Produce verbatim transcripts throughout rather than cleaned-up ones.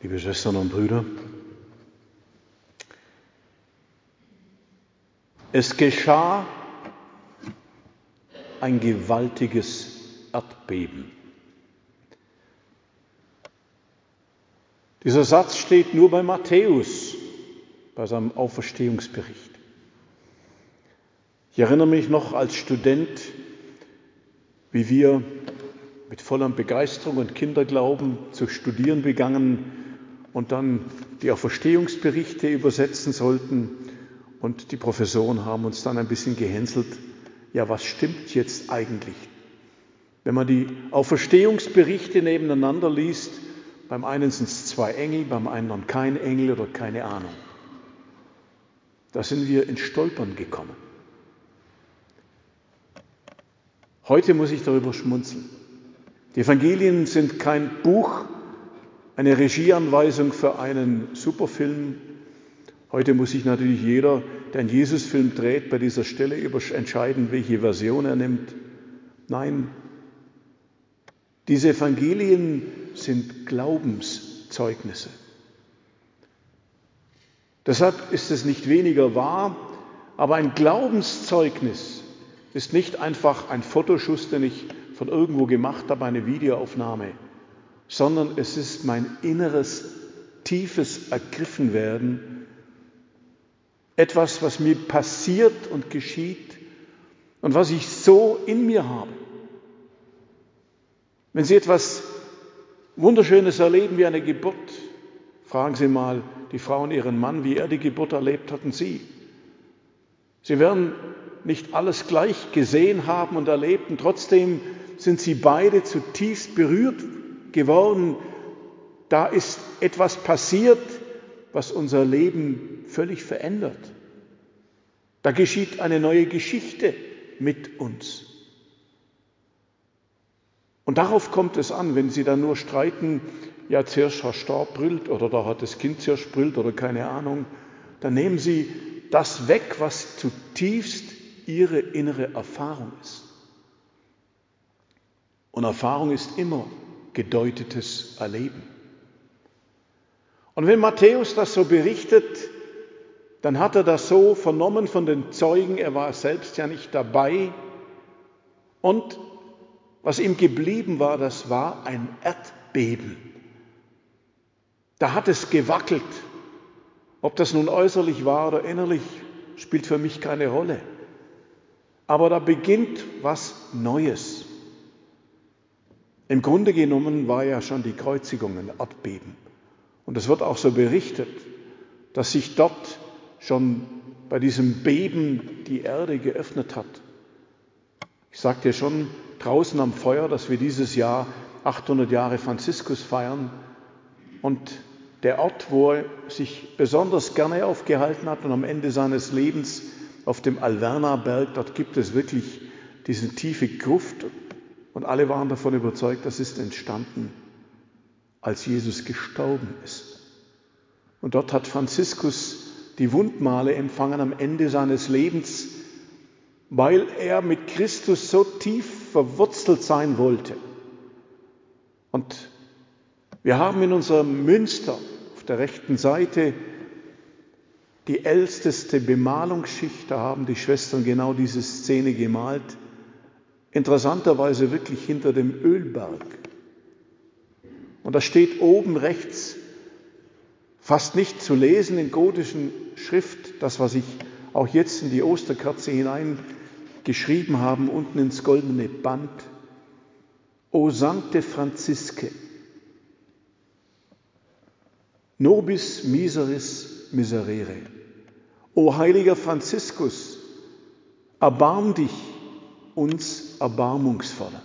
Liebe Schwestern und Brüder, es geschah ein gewaltiges Erdbeben. Dieser Satz steht nur bei Matthäus, bei seinem Auferstehungsbericht. Ich erinnere mich noch als Student, wie wir mit voller Begeisterung und Kinderglauben zu studieren begannen und dann die Auferstehungsberichte übersetzen sollten. Und die Professoren haben uns dann ein bisschen gehänselt. Ja, was stimmt jetzt eigentlich? Wenn man die Auferstehungsberichte nebeneinander liest, beim einen sind es zwei Engel, beim anderen kein Engel oder keine Ahnung. Da sind wir ins Stolpern gekommen. Heute muss ich darüber schmunzeln. Die Evangelien sind kein Buch, eine Regieanweisung für einen Superfilm. Heute muss sich natürlich jeder, der einen Jesusfilm dreht, bei dieser Stelle entscheiden, welche Version er nimmt. Nein, diese Evangelien sind Glaubenszeugnisse. Deshalb ist es nicht weniger wahr, aber ein Glaubenszeugnis ist nicht einfach ein Fotoschuss, den ich von irgendwo gemacht habe, eine Videoaufnahme, sondern es ist mein inneres, tiefes Ergriffenwerden, etwas, was mir passiert und geschieht und was ich so in mir habe. Wenn Sie etwas Wunderschönes erleben wie eine Geburt, fragen Sie mal die Frau und ihren Mann, wie er die Geburt erlebt hatten Sie. Sie werden nicht alles gleich gesehen haben und erlebt, und trotzdem sind sie beide zutiefst berührt geworden. Da ist etwas passiert, was unser Leben völlig verändert. Da geschieht eine neue Geschichte mit uns. Und darauf kommt es an, wenn Sie dann nur streiten, ja, zuerst hat Stab brüllt oder da hat das Kind zuerst brüllt oder keine Ahnung, dann nehmen Sie das weg, was zutiefst Ihre innere Erfahrung ist. Und Erfahrung ist immer gedeutetes Erleben. Und wenn Matthäus das so berichtet, dann hat er das so vernommen von den Zeugen, er war selbst ja nicht dabei. Und was ihm geblieben war, das war ein Erdbeben. Da hat es gewackelt. Ob das nun äußerlich war oder innerlich, spielt für mich keine Rolle. Aber da beginnt was Neues. Im Grunde genommen war ja schon die Kreuzigung ein Erdbeben. Und es wird auch so berichtet, dass sich dort schon bei diesem Beben die Erde geöffnet hat. Ich sagte ja schon draußen am Feuer, dass wir dieses Jahr achthundert Jahre Franziskus feiern. Und der Ort, wo er sich besonders gerne aufgehalten hat und am Ende seines Lebens auf dem Alverna-Berg, dort gibt es wirklich diese tiefe Gruft. Und alle waren davon überzeugt, das ist entstanden, als Jesus gestorben ist. Und dort hat Franziskus die Wundmale empfangen am Ende seines Lebens, weil er mit Christus so tief verwurzelt sein wollte. Und wir haben in unserem Münster auf der rechten Seite die älteste Bemalungsschicht, da haben die Schwestern genau diese Szene gemalt, interessanterweise wirklich hinter dem Ölberg. Und da steht oben rechts, fast nicht zu lesen in gotischen Schrift, das, was ich auch jetzt in die Osterkerze hineingeschrieben habe, unten ins goldene Band, O Sancte Franzisque, nobis miseris miserere. O heiliger Franziskus, erbarm dich uns Erbarmungsvoller.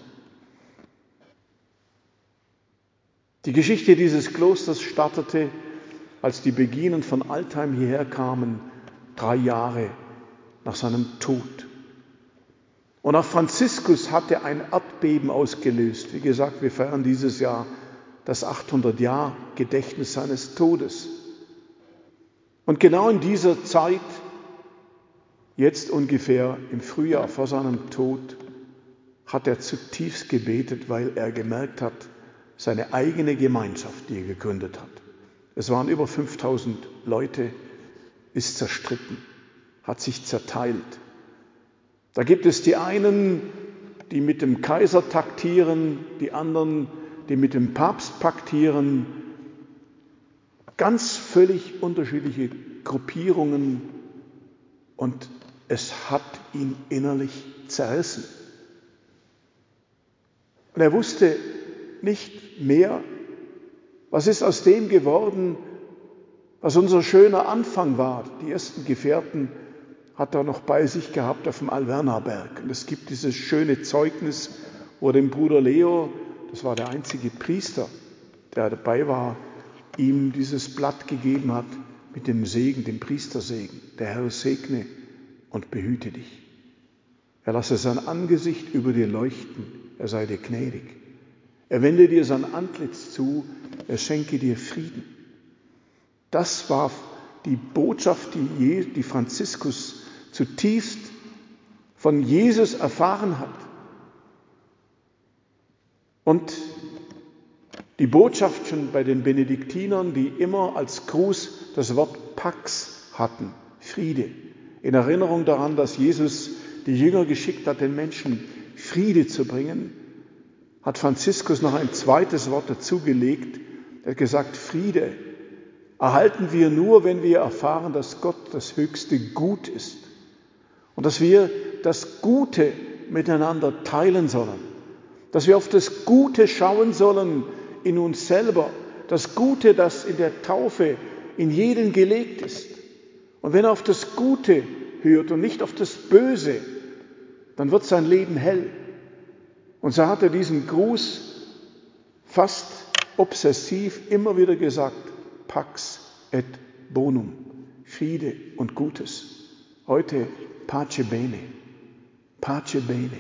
Die Geschichte dieses Klosters startete, als die Beginen von Altheim hierher kamen, drei Jahre nach seinem Tod. Und auch Franziskus hatte ein Erdbeben ausgelöst. Wie gesagt, wir feiern dieses Jahr das achthundert Jahr Gedächtnis seines Todes. Und genau in dieser Zeit, jetzt ungefähr im Frühjahr vor seinem Tod, hat er zutiefst gebetet, weil er gemerkt hat, seine eigene Gemeinschaft, die er gegründet hat, es waren über fünftausend Leute, ist zerstritten, hat sich zerteilt. Da gibt es die einen, die mit dem Kaiser taktieren, die anderen, die mit dem Papst paktieren. Ganz völlig unterschiedliche Gruppierungen und es hat ihn innerlich zerrissen. Und er wusste nicht mehr, was ist aus dem geworden, was unser schöner Anfang war. Die ersten Gefährten hat er noch bei sich gehabt auf dem Alvernaberg. Und es gibt dieses schöne Zeugnis, wo dem Bruder Leo, das war der einzige Priester, der dabei war, ihm dieses Blatt gegeben hat mit dem Segen, dem Priestersegen. Der Herr segne und behüte dich. Er lasse sein Angesicht über dir leuchten, er sei dir gnädig. Er wende dir sein Antlitz zu, er schenke dir Frieden. Das war die Botschaft, die, Je- die Franziskus zutiefst von Jesus erfahren hat. Und die Botschaft schon bei den Benediktinern, die immer als Gruß das Wort Pax hatten, Friede. In Erinnerung daran, dass Jesus die Jünger geschickt hat, den Menschen Friede zu bringen, hat Franziskus noch ein zweites Wort dazugelegt. Er hat gesagt, Friede erhalten wir nur, wenn wir erfahren, dass Gott das höchste Gut ist und dass wir das Gute miteinander teilen sollen, dass wir auf das Gute schauen sollen in uns selber, das Gute, das in der Taufe in jeden gelegt ist. Und wenn er auf das Gute hört und nicht auf das Böse, dann wird sein Leben hell. Und so hat er diesen Gruß fast obsessiv immer wieder gesagt, Pax et bonum, Friede und Gutes. Heute Pace bene, Pace bene.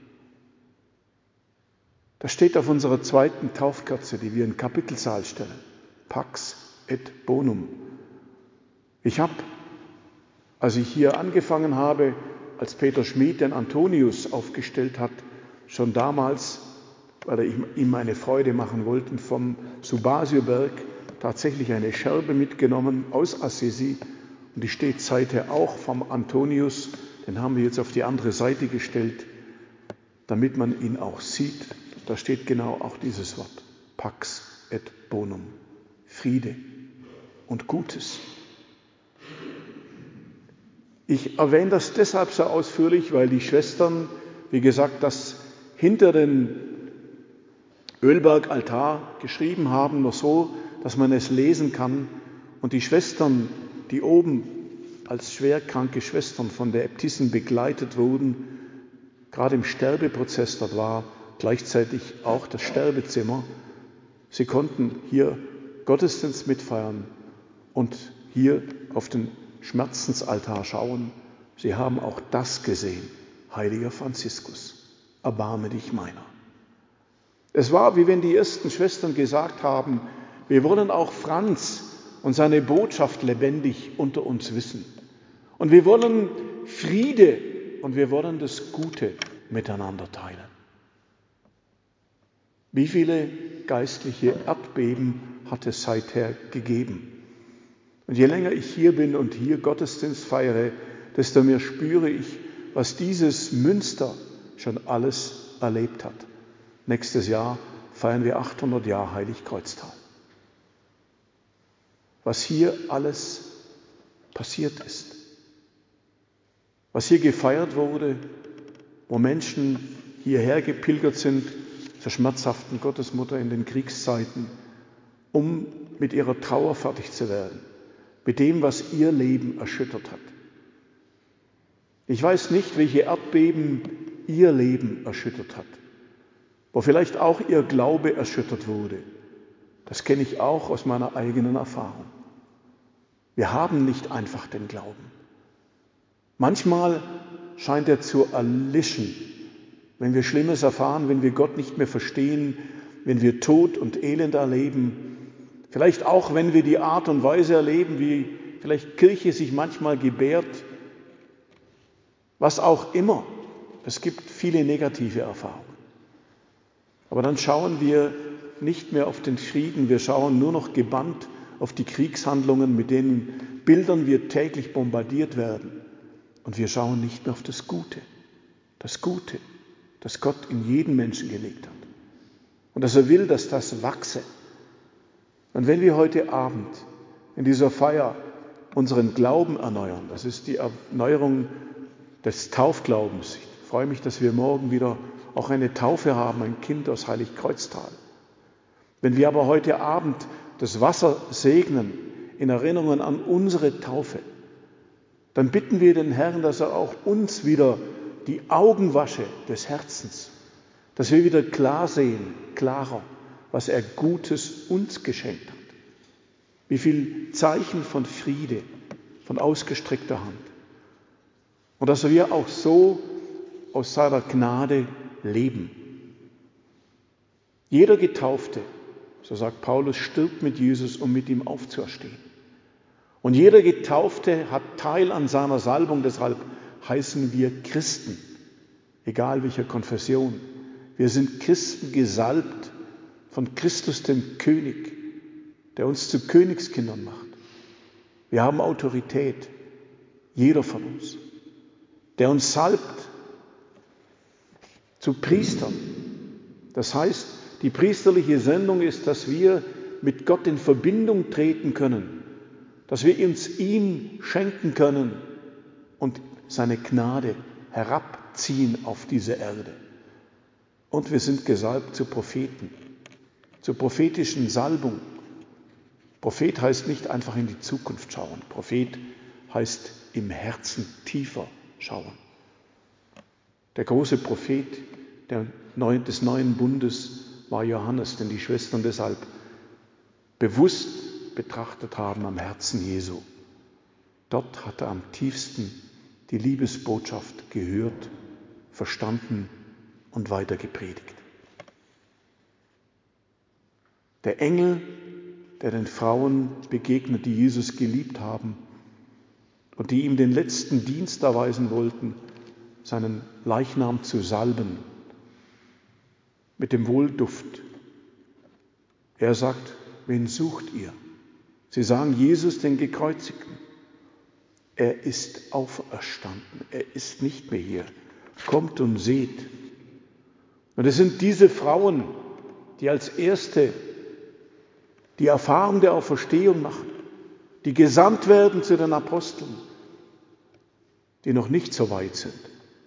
Das steht auf unserer zweiten Taufkerze, die wir in den Kapitelsaal stellen. Pax et bonum. Ich habe, als ich hier angefangen habe, als Peter Schmid den Antonius aufgestellt hat, schon damals, weil er ihm eine Freude machen wollte, vom Subasio-Berg tatsächlich eine Scherbe mitgenommen aus Assisi und die steht seither auch vom Antonius, den haben wir jetzt auf die andere Seite gestellt, damit man ihn auch sieht. Da steht genau auch dieses Wort, Pax et bonum, Friede und Gutes. Ich erwähne das deshalb so ausführlich, weil die Schwestern, wie gesagt, das hinter den Ölbergaltar geschrieben haben, noch so, dass man es lesen kann. Und die Schwestern, die oben als schwerkranke Schwestern von der Äbtissin begleitet wurden, gerade im Sterbeprozess, dort war gleichzeitig auch das Sterbezimmer. Sie konnten hier Gottesdienst mitfeiern und hier auf den Schmerzensaltar schauen. Sie haben auch das gesehen. Heiliger Franziskus, erbarme dich meiner. Es war, wie wenn die ersten Schwestern gesagt haben, wir wollen auch Franz und seine Botschaft lebendig unter uns wissen. Und wir wollen Friede und wir wollen das Gute miteinander teilen. Wie viele geistliche Erdbeben hat es seither gegeben? Und je länger ich hier bin und hier Gottesdienst feiere, desto mehr spüre ich, was dieses Münster schon alles erlebt hat. Nächstes Jahr feiern wir achthundert Jahre Heiligkreuztal. Was hier alles passiert ist, was hier gefeiert wurde, wo Menschen hierher gepilgert sind zur schmerzhaften Gottesmutter in den Kriegszeiten, um mit ihrer Trauer fertig zu werden, mit dem, was ihr Leben erschüttert hat. Ich weiß nicht, welche Erdbeben ihr Leben erschüttert hat, wo vielleicht auch ihr Glaube erschüttert wurde. Das kenne ich auch aus meiner eigenen Erfahrung. Wir haben nicht einfach den Glauben. Manchmal scheint er zu erlischen, wenn wir Schlimmes erfahren, wenn wir Gott nicht mehr verstehen, wenn wir Tod und Elend erleben, vielleicht auch, wenn wir die Art und Weise erleben, wie vielleicht Kirche sich manchmal gebärt, was auch immer. Es gibt viele negative Erfahrungen. Aber dann schauen wir nicht mehr auf den Frieden, wir schauen nur noch gebannt auf die Kriegshandlungen, mit denen Bildern wir täglich bombardiert werden. Und wir schauen nicht mehr auf das Gute, das Gute, das Gott in jeden Menschen gelegt hat. Und dass er will, dass das wachse. Und wenn wir heute Abend in dieser Feier unseren Glauben erneuern, das ist die Erneuerung des Taufglaubens. Ich freue mich, dass wir morgen wieder auch eine Taufe haben, ein Kind aus Heiligkreuztal. Wenn wir aber heute Abend das Wasser segnen in Erinnerung an unsere Taufe, dann bitten wir den Herrn, dass er auch uns wieder die Augen wasche des Herzens, dass wir wieder klar sehen, klarer, was er Gutes uns geschenkt hat. Wie viel Zeichen von Friede, von ausgestreckter Hand. Und dass wir auch so aus seiner Gnade leben. Jeder Getaufte, so sagt Paulus, stirbt mit Jesus, um mit ihm aufzuerstehen. Und jeder Getaufte hat Teil an seiner Salbung, deshalb heißen wir Christen, egal welcher Konfession. Wir sind Christen gesalbt von Christus, dem König, der uns zu Königskindern macht. Wir haben Autorität, jeder von uns, der uns salbt zu Priestern. Das heißt, die priesterliche Sendung ist, dass wir mit Gott in Verbindung treten können, dass wir uns ihm schenken können und seine Gnade herabziehen auf diese Erde. Und wir sind gesalbt zu Propheten, zur prophetischen Salbung. Prophet heißt nicht einfach in die Zukunft schauen. Prophet heißt im Herzen tiefer schauen. Der große Prophet des neuen Bundes war Johannes, den die Schwestern deshalb bewusst betrachtet haben am Herzen Jesu. Dort hat er am tiefsten die Liebesbotschaft gehört, verstanden und weiter gepredigt. Der Engel, der den Frauen begegnet, die Jesus geliebt haben und die ihm den letzten Dienst erweisen wollten, seinen Leichnam zu salben mit dem Wohlduft. Er sagt, wen sucht ihr? Sie sagen, Jesus, den Gekreuzigten. Er ist auferstanden, er ist nicht mehr hier. Kommt und seht. Und es sind diese Frauen, die als Erste die Erfahrung der Auferstehung machen, die gesandt werden zu den Aposteln, die noch nicht so weit sind.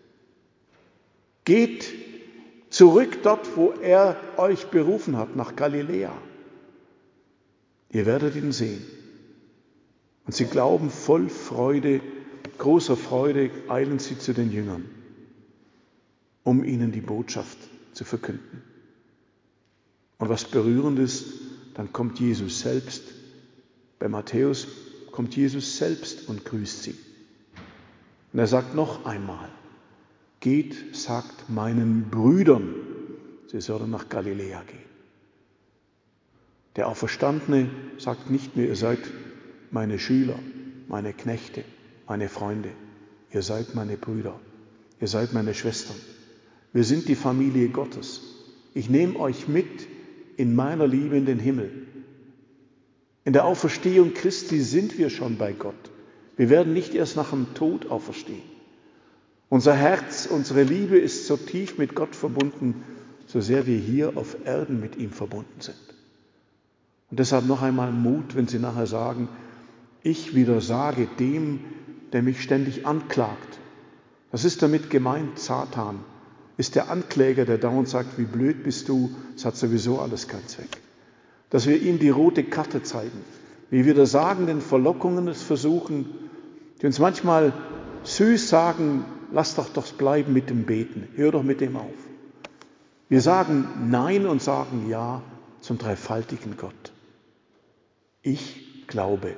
Geht zurück dort, wo er euch berufen hat, nach Galiläa. Ihr werdet ihn sehen. Und sie glauben voll Freude, großer Freude, eilen sie zu den Jüngern, um ihnen die Botschaft zu verkünden. Und was berührend ist, dann kommt Jesus selbst. Bei Matthäus kommt Jesus selbst und grüßt sie. Und er sagt noch einmal, geht, sagt meinen Brüdern, sie sollen nach Galiläa gehen. Der Auferstandene sagt nicht mehr, ihr seid meine Schüler, meine Knechte, meine Freunde. Ihr seid meine Brüder, ihr seid meine Schwestern. Wir sind die Familie Gottes. Ich nehme euch mit in meiner Liebe in den Himmel. In der Auferstehung Christi sind wir schon bei Gott. Wir werden nicht erst nach dem Tod auferstehen. Unser Herz, unsere Liebe ist so tief mit Gott verbunden, so sehr wir hier auf Erden mit ihm verbunden sind. Und deshalb noch einmal Mut, wenn Sie nachher sagen, ich widersage dem, der mich ständig anklagt. Was ist damit gemeint? Satan ist der Ankläger, der dauernd sagt, wie blöd bist du, es hat sowieso alles keinen Zweck. Dass wir ihm die rote Karte zeigen, wie wir das sagen, den Verlockungen es versuchen, die uns manchmal süß sagen, lass doch doch bleiben mit dem Beten, hör doch mit dem auf. Wir sagen Nein und sagen Ja zum dreifaltigen Gott. Ich glaube.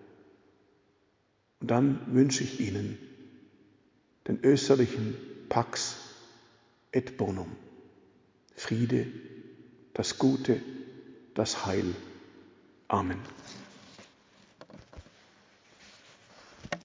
Und dann wünsche ich Ihnen den österlichen Pax et Bonum. Friede, das Gute, das Heil. Amen.